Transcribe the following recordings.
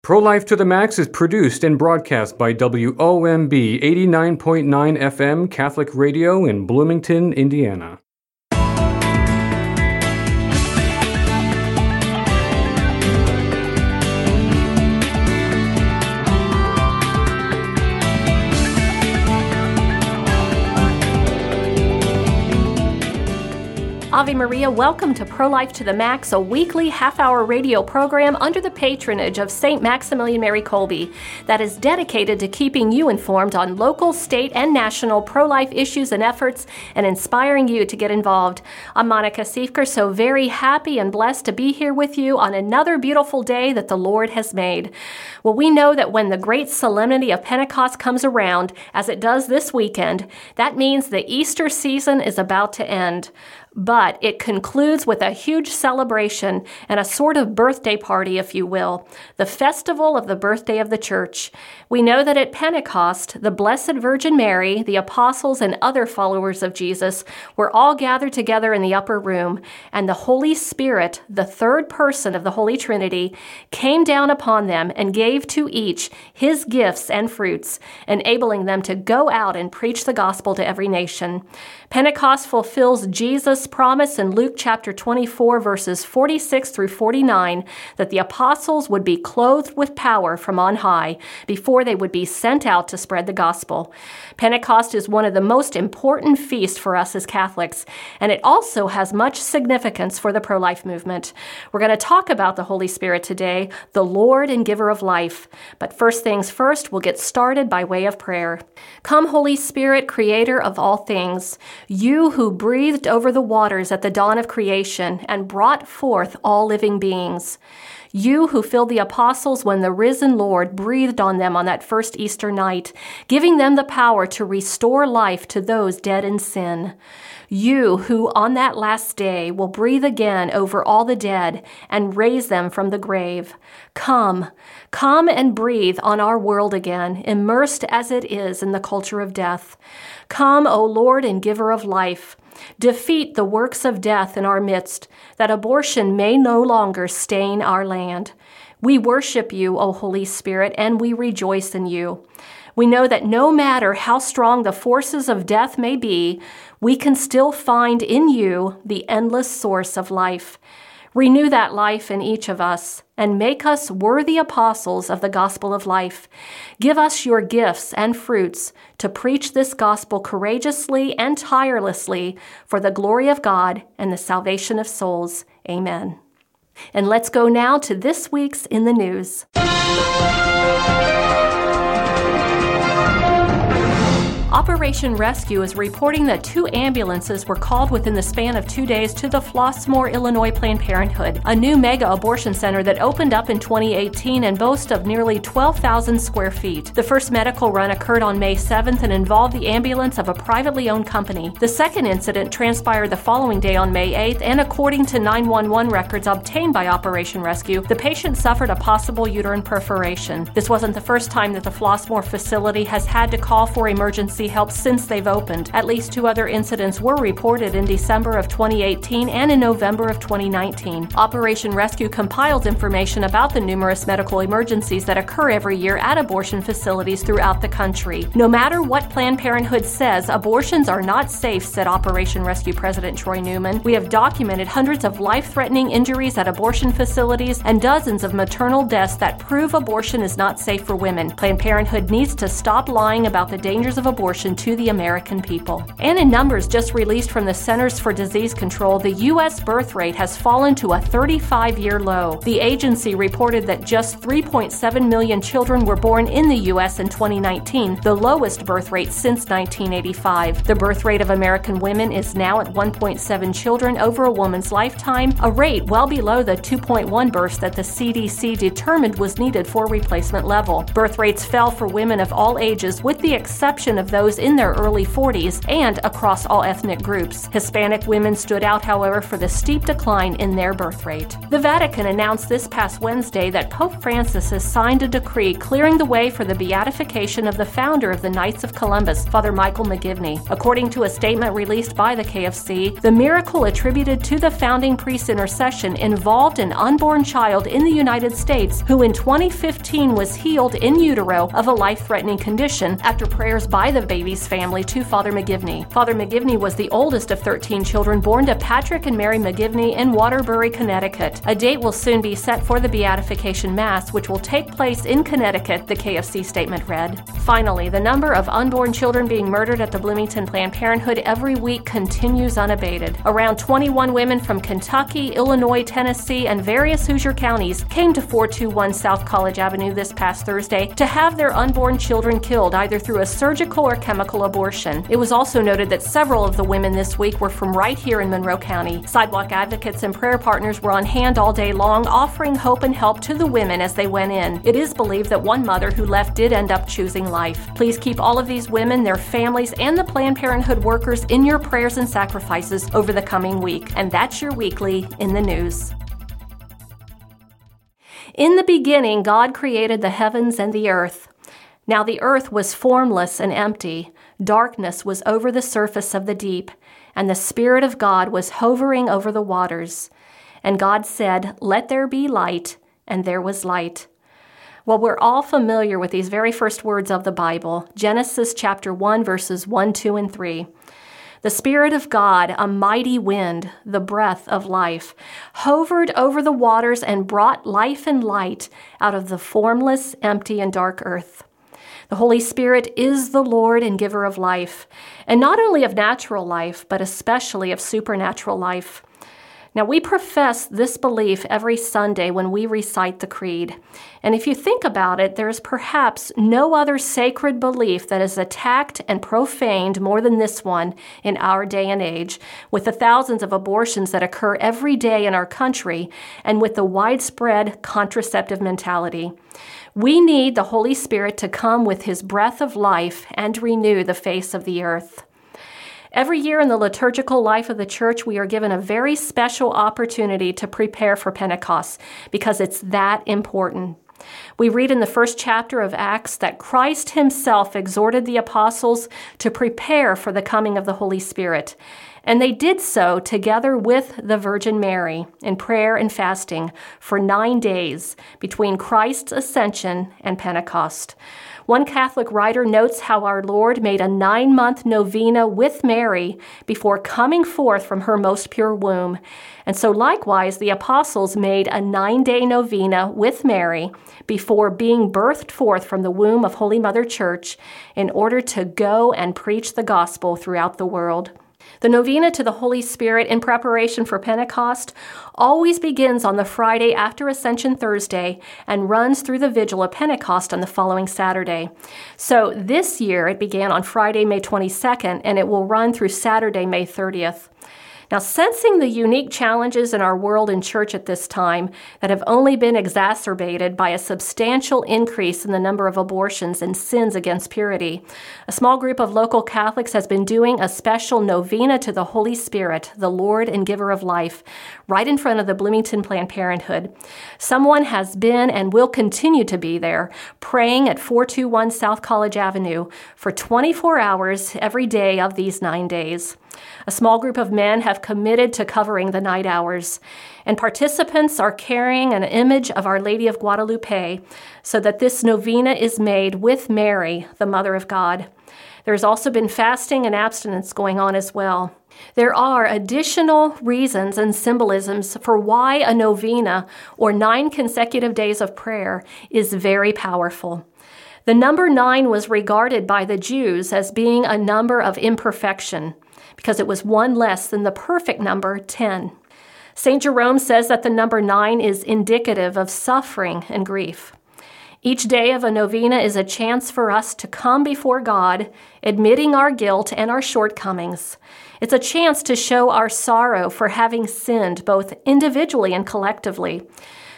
Pro-Life to the Max is produced and broadcast by WOMB 89.9 FM Catholic Radio in Bloomington, Indiana. Ave Maria, welcome to Pro-Life to the Max, a weekly half-hour radio program under the patronage of St. Maximilian Mary Kolbe that is dedicated to keeping you informed on local, state, and national pro-life issues and efforts and inspiring you to get involved. I'm Monica Siefker, so very happy and blessed to be here with you on another beautiful day that the Lord has made. Well, we know that when the great solemnity of Pentecost comes around, as it does this weekend, that means the Easter season is about to end. But it concludes with a huge celebration and a sort of birthday party, if you will, the festival of the birthday of the Church. We know that at Pentecost, the Blessed Virgin Mary, the apostles, and other followers of Jesus were all gathered together in the upper room, and the Holy Spirit, the third person of the Holy Trinity, came down upon them and gave to each his gifts and fruits, enabling them to go out and preach the gospel to every nation. Pentecost fulfills Jesus' promise in Luke chapter 24, verses 46 through 49, that the apostles would be clothed with power from on high before they would be sent out to spread the gospel. Pentecost is one of the most important feasts for us as Catholics, and it also has much significance for the pro-life movement. We're going to talk about the Holy Spirit today, the Lord and giver of life. But first things first, we'll get started by way of prayer. Come, Holy Spirit, creator of all things, you who breathed over the waters at the dawn of creation and brought forth all living beings. You who filled the apostles when the risen Lord breathed on them on that first Easter night, giving them the power to restore life to those dead in sin. You who on that last day will breathe again over all the dead and raise them from the grave. Come and breathe on our world again, immersed as it is in the culture of death. Come, O Lord and giver of life. Defeat the works of death in our midst, that abortion may no longer stain our land. We worship you, O Holy Spirit, and we rejoice in you. We know that no matter how strong the forces of death may be, we can still find in you the endless source of life. Renew that life in each of us and make us worthy apostles of the gospel of life. Give us your gifts and fruits to preach this gospel courageously and tirelessly for the glory of God and the salvation of souls. Amen. And let's go now to this week's In the News. Operation Rescue is reporting that 2 ambulances were called within the span of 2 days to the Flossmoor, Illinois Planned Parenthood, a new mega abortion center that opened up in 2018 and boasts of nearly 12,000 square feet. The first medical run occurred on May 7th and involved the ambulance of a privately owned company. The second incident transpired the following day on May 8th, and according to 911 records obtained by Operation Rescue, the patient suffered a possible uterine perforation. This wasn't the first time that the Flossmoor facility has had to call for emergency help since they've opened. At least 2 other incidents were reported in December of 2018 and in November of 2019. Operation Rescue compiles information about the numerous medical emergencies that occur every year at abortion facilities throughout the country. No matter what Planned Parenthood says, abortions are not safe, said Operation Rescue President Troy Newman. We have documented hundreds of life-threatening injuries at abortion facilities and dozens of maternal deaths that prove abortion is not safe for women. Planned Parenthood needs to stop lying about the dangers of abortion to the American people. And in numbers just released from the Centers for Disease Control, the U.S. birth rate has fallen to a 35-year low. The agency reported that just 3.7 million children were born in the U.S. in 2019, the lowest birth rate since 1985. The birth rate of American women is now at 1.7 children over a woman's lifetime, a rate well below the 2.1 births that the CDC determined was needed for replacement level. Birth rates fell for women of all ages, with the exception of those those in their early 40s and across all ethnic groups. Hispanic women stood out, however, for the steep decline in their birth rate. The Vatican announced this past Wednesday that Pope Francis has signed a decree clearing the way for the beatification of the founder of the Knights of Columbus, Father Michael McGivney. According to a statement released by the KFC, the miracle attributed to the founding priest's intercession involved an unborn child in the United States who in 2015 was healed in utero of a life-threatening condition after prayers by the baby's family to Father McGivney. Father McGivney was the oldest of 13 children born to Patrick and Mary McGivney in Waterbury, Connecticut. A date will soon be set for the Beatification Mass, which will take place in Connecticut, the KFC statement read. Finally, the number of unborn children being murdered at the Bloomington Planned Parenthood every week continues unabated. Around 21 women from Kentucky, Illinois, Tennessee, and various Hoosier counties came to 421 South College Avenue this past Thursday to have their unborn children killed either through a surgical or chemical abortion. It was also noted that several of the women this week were from right here in Monroe County. Sidewalk advocates and prayer partners were on hand all day long, offering hope and help to the women as they went in. It is believed that one mother who left did end up choosing life. Please keep all of these women, their families, and the Planned Parenthood workers in your prayers and sacrifices over the coming week. And that's your weekly in the news. In the beginning, God created the heavens and the earth. Now the earth was formless and empty. Darkness was over the surface of the deep, and the Spirit of God was hovering over the waters. And God said, "Let there be light," and there was light. Well, we're all familiar with these very first words of the Bible, Genesis chapter 1, verses 1, 2, and 3. The Spirit of God, a mighty wind, the breath of life, hovered over the waters and brought life and light out of the formless, empty, and dark earth. The Holy Spirit is the Lord and giver of life, and not only of natural life, but especially of supernatural life. Now, we profess this belief every Sunday when we recite the Creed. And if you think about it, there is perhaps no other sacred belief that is attacked and profaned more than this one in our day and age, with the thousands of abortions that occur every day in our country and with the widespread contraceptive mentality. We need the Holy Spirit to come with His breath of life and renew the face of the earth. Every year in the liturgical life of the church, we are given a very special opportunity to prepare for Pentecost because it's that important. We read in the first chapter of Acts that Christ Himself exhorted the apostles to prepare for the coming of the Holy Spirit. And they did so together with the Virgin Mary in prayer and fasting for 9 days between Christ's ascension and Pentecost. One Catholic writer notes how our Lord made a 9-month novena with Mary before coming forth from her most pure womb. And so likewise, the apostles made a 9-day novena with Mary before being birthed forth from the womb of Holy Mother Church in order to go and preach the gospel throughout the world. The novena to the Holy Spirit in preparation for Pentecost always begins on the Friday after Ascension Thursday and runs through the vigil of Pentecost on the following Saturday. So this year it began on Friday, May 22nd, and it will run through Saturday, May 30th. Now, sensing the unique challenges in our world and church at this time that have only been exacerbated by a substantial increase in the number of abortions and sins against purity, a small group of local Catholics has been doing a special novena to the Holy Spirit, the Lord and giver of life, right in front of the Bloomington Planned Parenthood. Someone has been and will continue to be there, praying at 421 South College Avenue for 24 hours every day of these 9 days. A small group of men have committed to covering the night hours, and participants are carrying an image of Our Lady of Guadalupe so that this novena is made with Mary, the Mother of God. There's also been fasting and abstinence going on as well. There are additional reasons and symbolisms for why a novena, or 9 consecutive days of prayer, is very powerful. The number 9 was regarded by the Jews as being a number of imperfection, because it was one less than the perfect number 10. St. Jerome says that the number 9 is indicative of suffering and grief. Each day of a novena is a chance for us to come before God, admitting our guilt and our shortcomings. It's a chance to show our sorrow for having sinned both individually and collectively.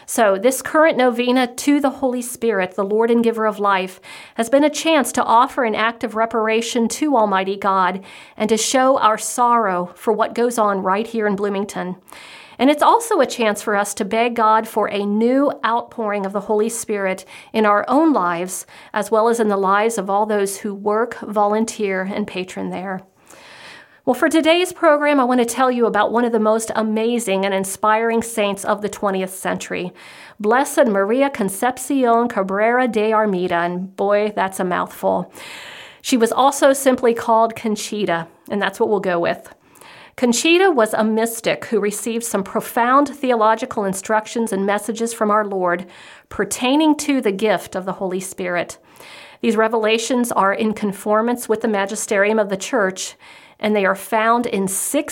So this current novena to the Holy Spirit, the Lord and Giver of life, has been a chance to offer an act of reparation to Almighty God and to show our sorrow for what goes on right here in Bloomington. And it's also a chance for us to beg God for a new outpouring of the Holy Spirit in our own lives, as well as in the lives of all those who work, volunteer, and patron there. Well, for today's program, I want to tell you about one of the most amazing and inspiring saints of the 20th century, Blessed Maria Concepcion Cabrera de Armida, and boy, that's a mouthful. She was also simply called Conchita, and that's what we'll go with. Conchita was a mystic who received some profound theological instructions and messages from our Lord pertaining to the gift of the Holy Spirit. These revelations are in conformance with the magisterium of the Church, and they are found in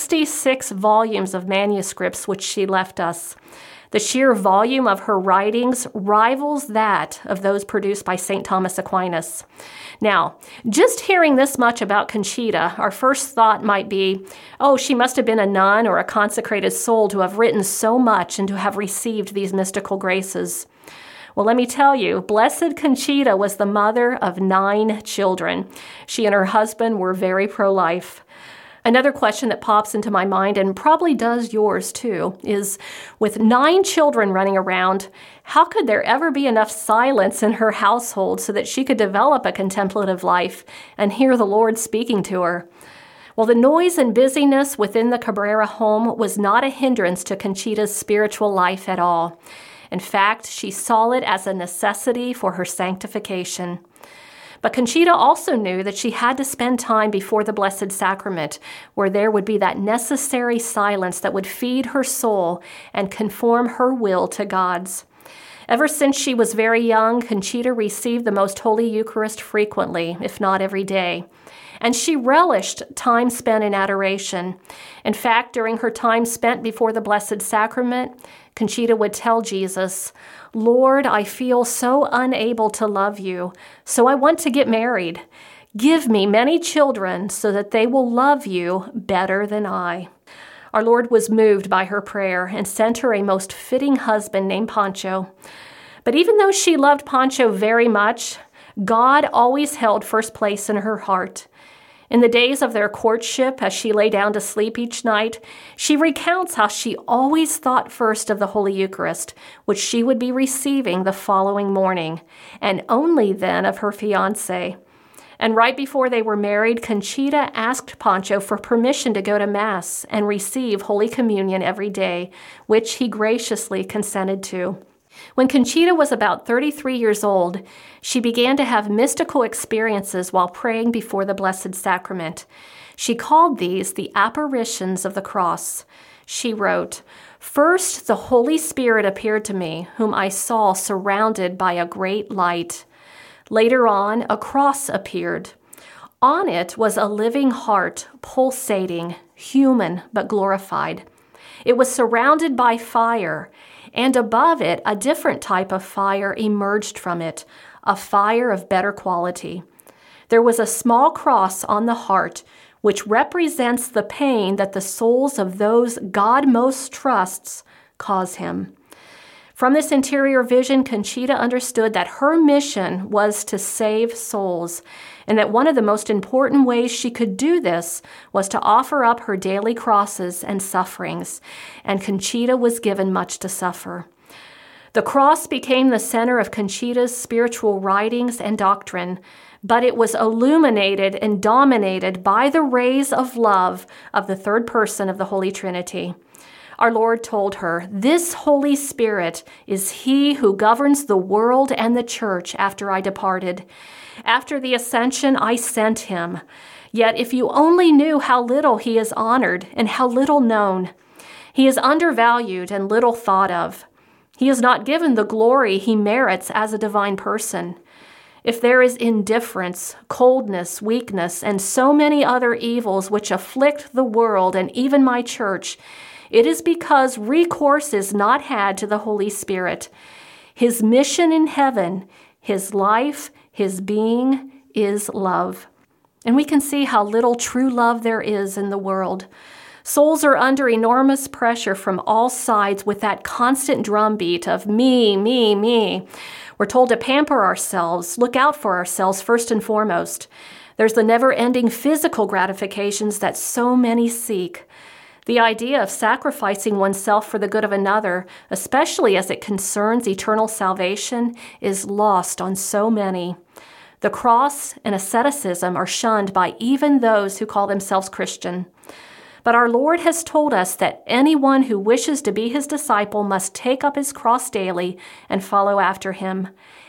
66 volumes of manuscripts which she left us. The sheer volume of her writings rivals that of those produced by St. Thomas Aquinas. Now, just hearing this much about Conchita, our first thought might be, oh, she must have been a nun or a consecrated soul to have written so much and to have received these mystical graces. Well, let me tell you, Blessed Conchita was the mother of 9 children. She and her husband were very pro-life. Another question that pops into my mind, and probably does yours too, is with 9 children running around, how could there ever be enough silence in her household so that she could develop a contemplative life and hear the Lord speaking to her? Well, the noise and busyness within the Cabrera home was not a hindrance to Conchita's spiritual life at all. In fact, she saw it as a necessity for her sanctification. But Conchita also knew that she had to spend time before the Blessed Sacrament, where there would be that necessary silence that would feed her soul and conform her will to God's. Ever since she was very young, Conchita received the Most Holy Eucharist frequently, if not every day. And she relished time spent in adoration. In fact, during her time spent before the Blessed Sacrament, Conchita would tell Jesus, "Lord, I feel so unable to love you, so I want to get married. Give me many children so that they will love you better than I." Our Lord was moved by her prayer and sent her a most fitting husband named Pancho. But even though she loved Pancho very much, God always held first place in her heart. In the days of their courtship, as she lay down to sleep each night, she recounts how she always thought first of the Holy Eucharist, which she would be receiving the following morning, and only then of her fiancé. And right before they were married, Conchita asked Pancho for permission to go to Mass and receive Holy Communion every day, which he graciously consented to. When Conchita was about 33 years old, she began to have mystical experiences while praying before the Blessed Sacrament. She called these the apparitions of the cross. She wrote, "First, the Holy Spirit appeared to me, whom I saw surrounded by a great light. Later on, a cross appeared. On it was a living heart, pulsating, human but glorified. It was surrounded by fire, and above it, a different type of fire emerged from it, a fire of better quality. There was a small cross on the heart, which represents the pain that the souls of those God most trusts cause him." From this interior vision, Conchita understood that her mission was to save souls, and that one of the most important ways she could do this was to offer up her daily crosses and sufferings, and Conchita was given much to suffer. The cross became the center of Conchita's spiritual writings and doctrine, but it was illuminated and dominated by the rays of love of the third person of the Holy Trinity. Our Lord told her, "This Holy Spirit is he who governs the world and the church after I departed. After the ascension, I sent him. Yet if you only knew how little he is honored and how little known. He is undervalued and little thought of. He is not given the glory he merits as a divine person. If there is indifference, coldness, weakness, and so many other evils which afflict the world and even my church, it is because recourse is not had to the Holy Spirit. His mission in heaven, his life, his being is love." And we can see how little true love there is in the world. Souls are under enormous pressure from all sides with that constant drumbeat of me, me, me. We're told to pamper ourselves, look out for ourselves first and foremost. There's the never-ending physical gratifications that so many seek. The idea of sacrificing oneself for the good of another, especially as it concerns eternal salvation, is lost on so many. The cross and asceticism are shunned by even those who call themselves Christian. But our Lord has told us that anyone who wishes to be his disciple must take up his cross daily and follow after him.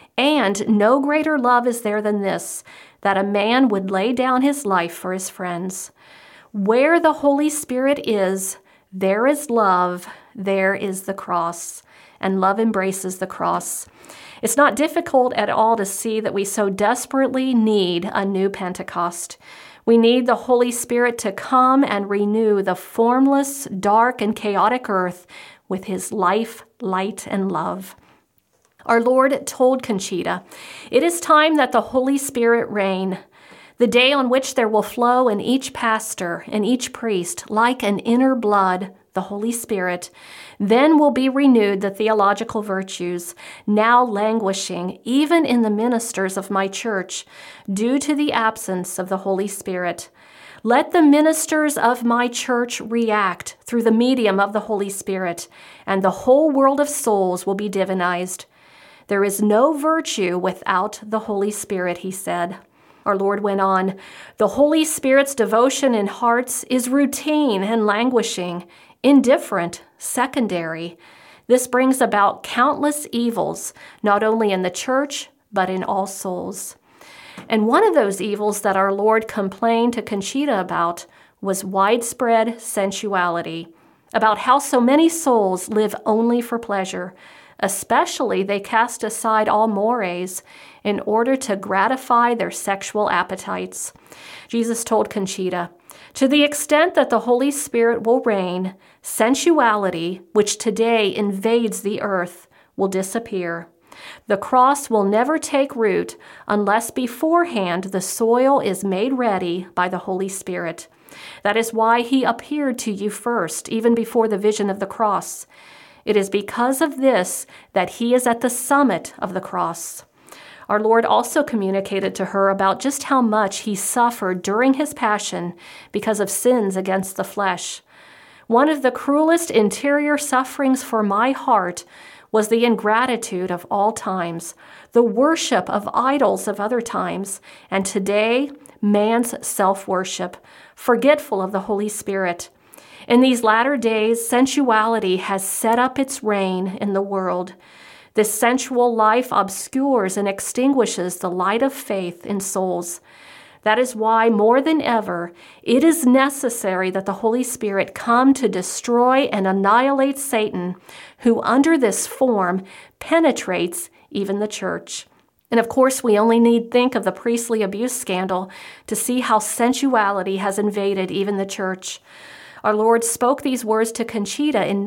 And no greater love is there than this, that a man would lay down his life for his friends. Where the Holy Spirit is, there is love, there is the cross. And love embraces the cross. It's not difficult at all to see that we so desperately need a new Pentecost. We need the Holy Spirit to come and renew the formless, dark, and chaotic earth with his life, light, and love. Our Lord told Conchita, "It is time that the Holy Spirit reign, the day on which there will flow in each pastor and each priest, like an inner blood, the Holy Spirit. Then will be renewed the theological virtues, now languishing even in the ministers of my church, due to the absence of the Holy Spirit. Let the ministers of my church react through the medium of the Holy Spirit, and the whole world of souls will be divinized. There is no virtue without the Holy Spirit," he said. Our Lord went on, "The Holy Spirit's devotion in hearts is routine and languishing, indifferent, secondary. This brings about countless evils, not only in the church, but in all souls." And one of those evils that our Lord complained to Conchita about was widespread sensuality, about how so many souls live only for pleasure. Especially, they cast aside all mores in order to gratify their sexual appetites. Jesus told Conchita, "To the extent that the Holy Spirit will reign, sensuality, which today invades the earth, will disappear. The cross will never take root unless beforehand the soil is made ready by the Holy Spirit. That is why he appeared to you first, even before the vision of the cross. It is because of this that he is at the summit of the cross." Our Lord also communicated to her about just how much he suffered during his passion because of sins against the flesh. "One of the cruelest interior sufferings for my heart was the ingratitude of all times, the worship of idols of other times, and today, man's self-worship, forgetful of the Holy Spirit. In these latter days, sensuality has set up its reign in the world. This sensual life obscures and extinguishes the light of faith in souls. That is why, more than ever, it is necessary that the Holy Spirit come to destroy and annihilate Satan, who under this form penetrates even the church." And of course, we only need think of the priestly abuse scandal to see how sensuality has invaded even the church. Our Lord spoke these words to Conchita in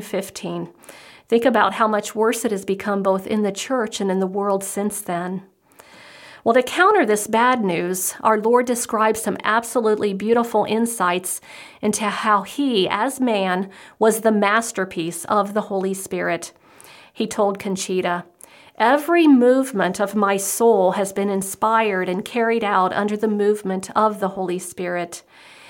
1915. Think about how much worse it has become both in the church and in the world since then. Well, to counter this bad news, our Lord describes some absolutely beautiful insights into how he, as man, was the masterpiece of the Holy Spirit. He told Conchita, "Every movement of my soul has been inspired and carried out under the movement of the Holy Spirit.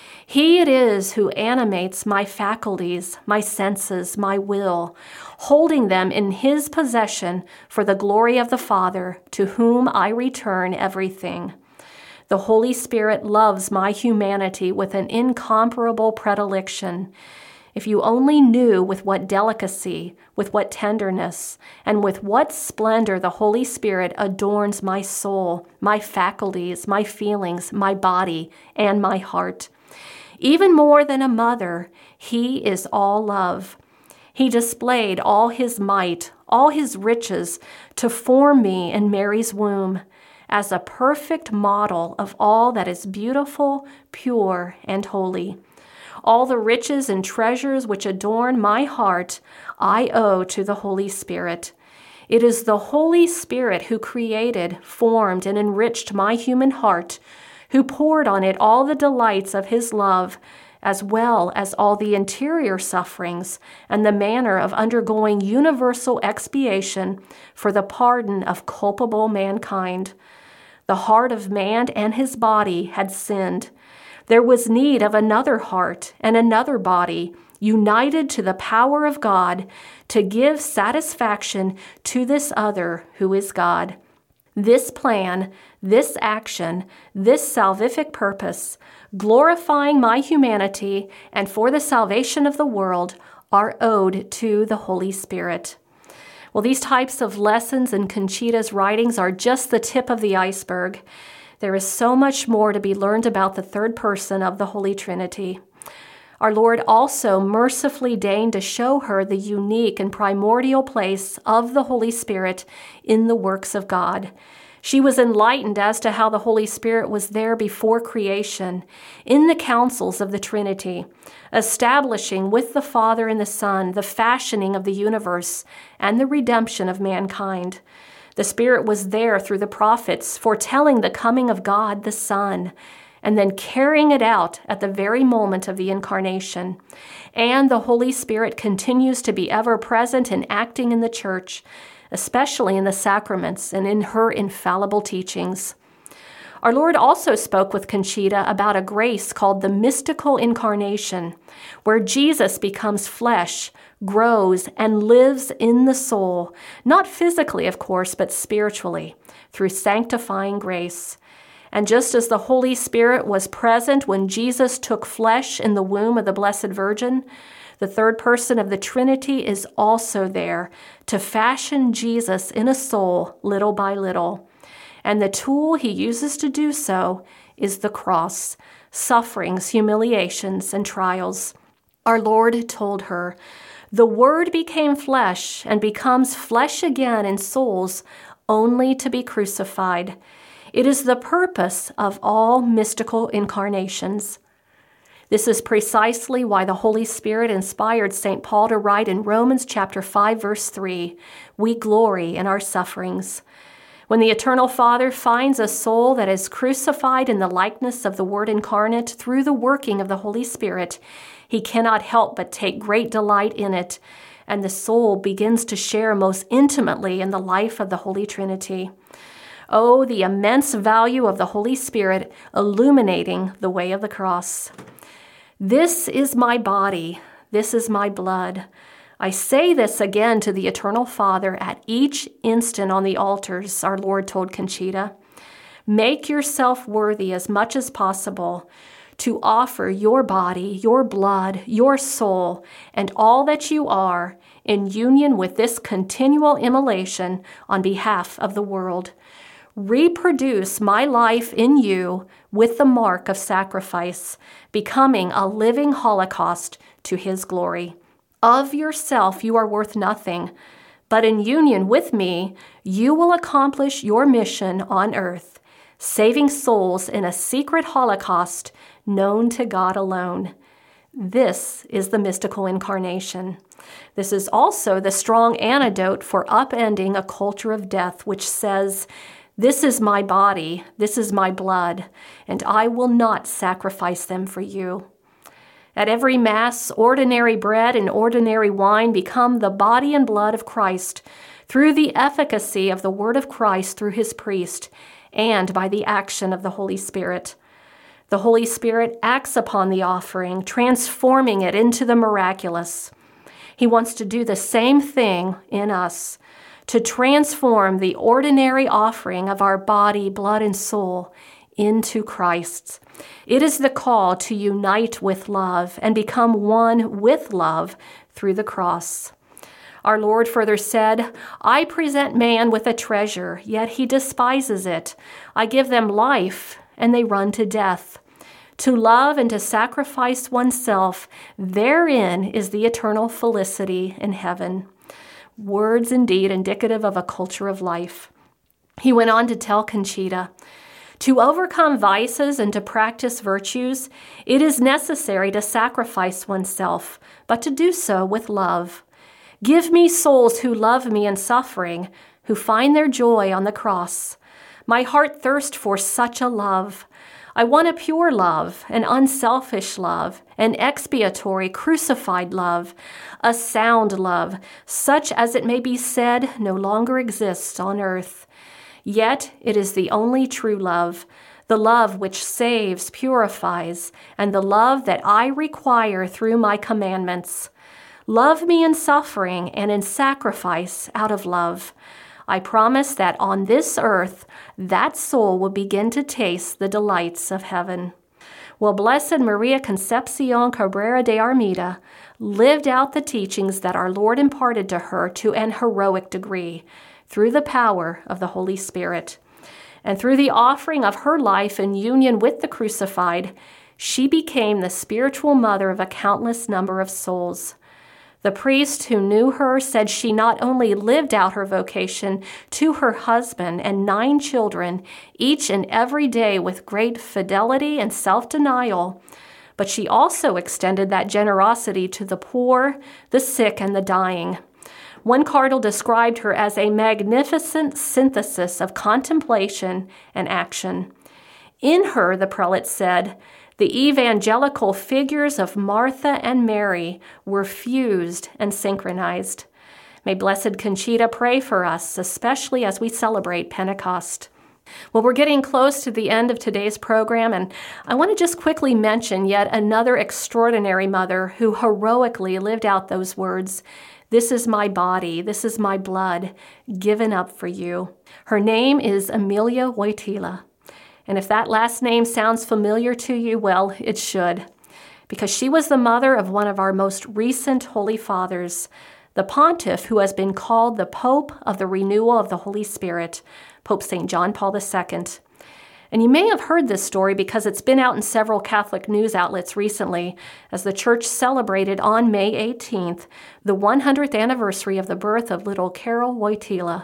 He it is who animates my faculties, my senses, my will, holding them in his possession for the glory of the Father, to whom I return everything. The Holy Spirit loves my humanity with an incomparable predilection. If you only knew with what delicacy, with what tenderness, and with what splendor the Holy Spirit adorns my soul, my faculties, my feelings, my body, and my heart. Even more than a mother, he is all love. He displayed all his might, all his riches, to form me in Mary's womb as a perfect model of all that is beautiful, pure, and holy. All the riches and treasures which adorn my heart, I owe to the Holy Spirit. It is the Holy Spirit who created, formed, and enriched my human heart, who poured on it all the delights of his love, as well as all the interior sufferings and the manner of undergoing universal expiation for the pardon of culpable mankind. The heart of man and his body had sinned. There was need of another heart and another body, united to the power of God, to give satisfaction to this other who is God. This plan, this action, this salvific purpose, glorifying my humanity and for the salvation of the world, are owed to the Holy Spirit. Well, these types of lessons in Conchita's writings are just the tip of the iceberg. There is so much more to be learned about the third person of the Holy Trinity. Our Lord also mercifully deigned to show her the unique and primordial place of the Holy Spirit in the works of God. She was enlightened as to how the Holy Spirit was there before creation, in the councils of the Trinity, establishing with the Father and the Son the fashioning of the universe and the redemption of mankind. The Spirit was there through the prophets, foretelling the coming of God the Son, and then carrying it out at the very moment of the incarnation. And the Holy Spirit continues to be ever present and acting in the church, especially in the sacraments and in her infallible teachings. Our Lord also spoke with Conchita about a grace called the mystical incarnation, where Jesus becomes flesh, grows, and lives in the soul, not physically, of course, but spiritually, through sanctifying grace. And just as the Holy Spirit was present when Jesus took flesh in the womb of the Blessed Virgin, the third person of the Trinity is also there to fashion Jesus in a soul little by little. And the tool he uses to do so is the cross, sufferings, humiliations, and trials. Our Lord told her, "The Word became flesh and becomes flesh again in souls only to be crucified." It is the purpose of all mystical incarnations. This is precisely why the Holy Spirit inspired St. Paul to write in Romans chapter 5, verse 3, "We glory in our sufferings." When the Eternal Father finds a soul that is crucified in the likeness of the Word incarnate through the working of the Holy Spirit, he cannot help but take great delight in it, and the soul begins to share most intimately in the life of the Holy Trinity. Oh, the immense value of the Holy Spirit illuminating the way of the cross. "This is my body, this is my blood." I say this again to the Eternal Father at each instant on the altars, our Lord told Conchita. Make yourself worthy as much as possible to offer your body, your blood, your soul, and all that you are in union with this continual immolation on behalf of the world. Reproduce my life in you with the mark of sacrifice, becoming a living holocaust to his glory. Of yourself you are worth nothing, but in union with me, you will accomplish your mission on earth, saving souls in a secret holocaust known to God alone. This is the mystical incarnation. This is also the strong antidote for upending a culture of death, which says, "This is my body, this is my blood, and I will not sacrifice them for you." At every Mass, ordinary bread and ordinary wine become the body and blood of Christ through the efficacy of the Word of Christ through his priest and by the action of the Holy Spirit. The Holy Spirit acts upon the offering, transforming it into the miraculous. He wants to do the same thing in us, to transform the ordinary offering of our body, blood, and soul into Christ's. It is the call to unite with love and become one with love through the cross. Our Lord further said, "I present man with a treasure, yet he despises it. I give them life, and they run to death." To love and to sacrifice oneself, therein is the eternal felicity in heaven. Words indeed indicative of a culture of life. He went on to tell Conchita, "To overcome vices and to practice virtues, it is necessary to sacrifice oneself, but to do so with love. Give me souls who love me in suffering, who find their joy on the cross. My heart thirsts for such a love. I want a pure love, an unselfish love, an expiatory, crucified love, a sound love, such as it may be said no longer exists on earth. Yet it is the only true love, the love which saves, purifies, and the love that I require through my commandments. Love me in suffering and in sacrifice out of love. I promise that on this earth, that soul will begin to taste the delights of heaven. Well, Blessed Maria Concepcion Cabrera de Armida lived out the teachings that our Lord imparted to her to an heroic degree through the power of the Holy Spirit. And through the offering of her life in union with the crucified, she became the spiritual mother of a countless number of souls. The priest who knew her said she not only lived out her vocation to her husband and 9 children each and every day with great fidelity and self-denial, but she also extended that generosity to the poor, the sick, and the dying. One cardinal described her as a magnificent synthesis of contemplation and action. In her, the prelate said, the evangelical figures of Martha and Mary were fused and synchronized. May Blessed Conchita pray for us, especially as we celebrate Pentecost. Well, we're getting close to the end of today's program, and I want to just quickly mention yet another extraordinary mother who heroically lived out those words, "This is my body, this is my blood, given up for you." Her name is Emilia Wojtyla. And if that last name sounds familiar to you, well, it should, because she was the mother of one of our most recent Holy Fathers, the pontiff who has been called the Pope of the Renewal of the Holy Spirit, Pope St. John Paul II. And you may have heard this story because it's been out in several Catholic news outlets recently as the Church celebrated on May 18th the 100th anniversary of the birth of little Karol Wojtyla.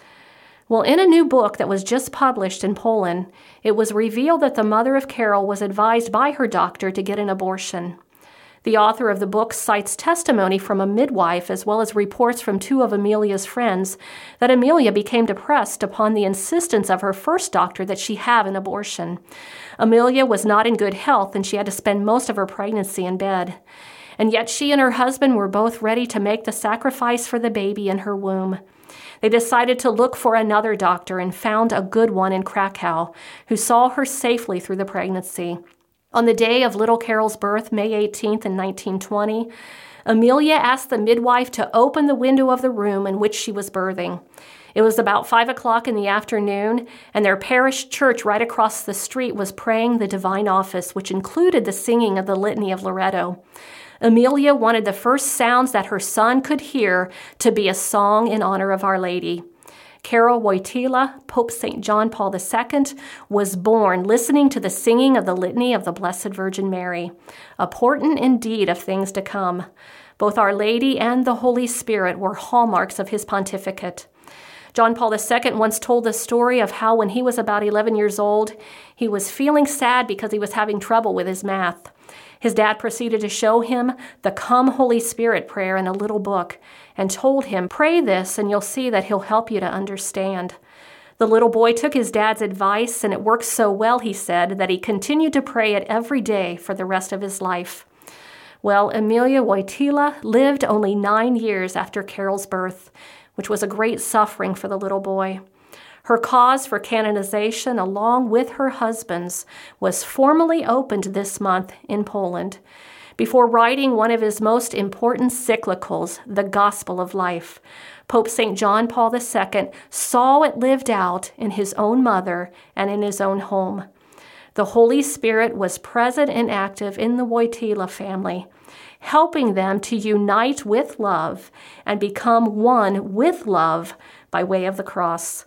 Well, in a new book that was just published in Poland, it was revealed that the mother of Karol was advised by her doctor to get an abortion. The author of the book cites testimony from a midwife as well as reports from 2 of Emilia's friends that Emilia became depressed upon the insistence of her first doctor that she have an abortion. Emilia was not in good health and she had to spend most of her pregnancy in bed. And yet she and her husband were both ready to make the sacrifice for the baby in her womb. They decided to look for another doctor and found a good one in Krakow, who saw her safely through the pregnancy. On the day of little Karol's birth, May 18th in 1920, Emilia asked the midwife to open the window of the room in which she was birthing. It was about 5 o'clock in the afternoon, and their parish church right across the street was praying the Divine Office, which included the singing of the Litany of Loretto. Emilia wanted the first sounds that her son could hear to be a song in honor of Our Lady. Karol Wojtyla, Pope St. John Paul II, was born listening to the singing of the Litany of the Blessed Virgin Mary, a portent indeed of things to come. Both Our Lady and the Holy Spirit were hallmarks of his pontificate. John Paul II once told the story of how when he was about 11 years old, he was feeling sad because he was having trouble with his math. His dad proceeded to show him the Come Holy Spirit prayer in a little book and told him, "Pray this and you'll see that he'll help you to understand." The little boy took his dad's advice and it worked so well, he said, that he continued to pray it every day for the rest of his life. Well, Emilia Wojtyla lived only 9 years after Karol's birth, which was a great suffering for the little boy. Her cause for canonization, along with her husband's, was formally opened this month in Poland. Before writing one of his most important cyclicals, The Gospel of Life, Pope St. John Paul II saw it lived out in his own mother and in his own home. The Holy Spirit was present and active in the Wojtyla family, helping them to unite with love and become one with love by way of the cross.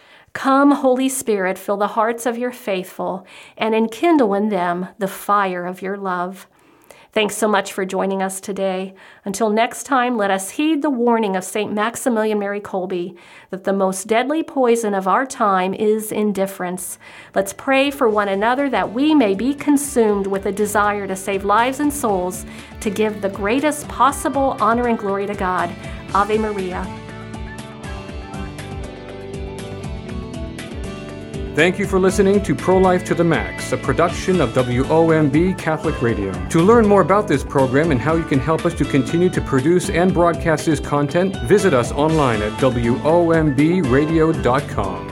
Come, Holy Spirit, fill the hearts of your faithful and enkindle in them the fire of your love. Thanks so much for joining us today. Until next time, let us heed the warning of St. Maximilian Mary Kolbe that the most deadly poison of our time is indifference. Let's pray for one another that we may be consumed with a desire to save lives and souls, to give the greatest possible honor and glory to God. Ave Maria. Thank you for listening to Pro-Life to the Max, a production of WOMB Catholic Radio. To learn more about this program and how you can help us to continue to produce and broadcast this content, visit us online at WOMBradio.com.